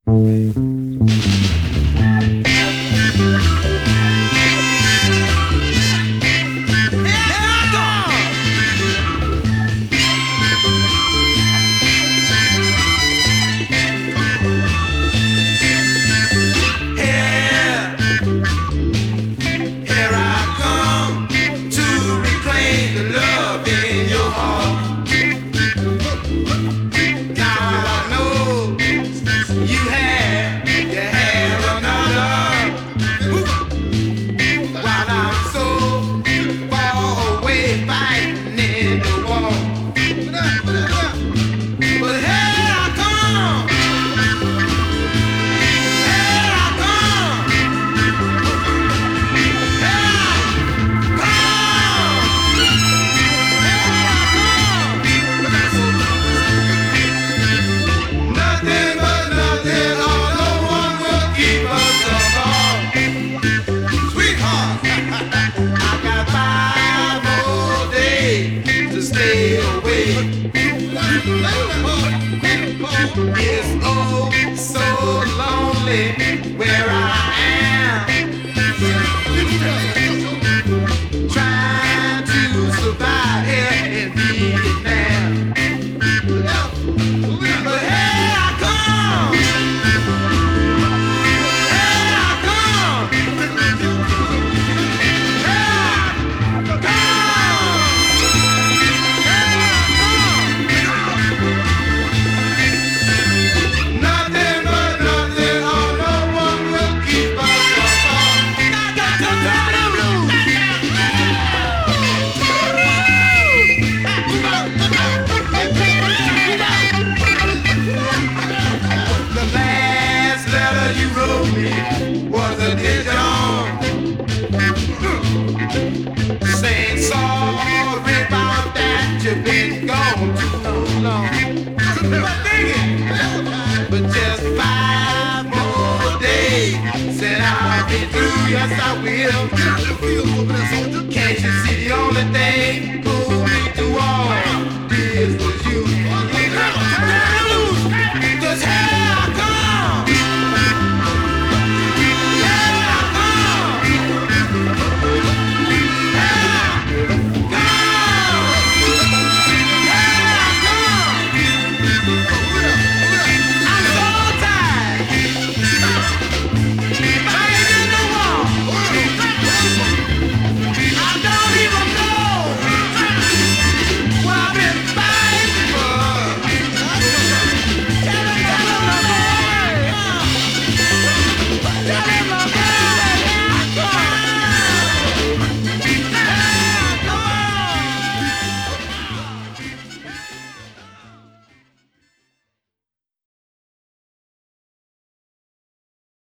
It's oh so lonely where I am, trying to survive here in Vietnam. But here I come, here I come, here I come. You wrote me was a digital saying sorry about that you've been gone too long. But just 5 more days, said I'll be through, yes I will. Can't you see the only thing pull me through all this was you? Just